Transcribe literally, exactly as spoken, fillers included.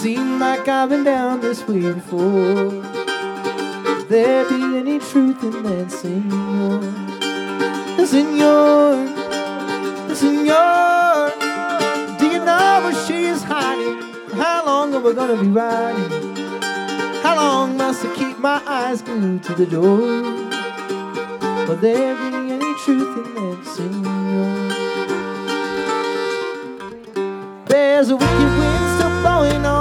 seem like I've been down this way before. Could there be any truth in that, senor? Senor, senor, do you know where she is hiding? How long are we gonna be riding? How long must I keep my eyes glued to the door? Will there be any truth in that, senor? There's a wicked wind still blowing on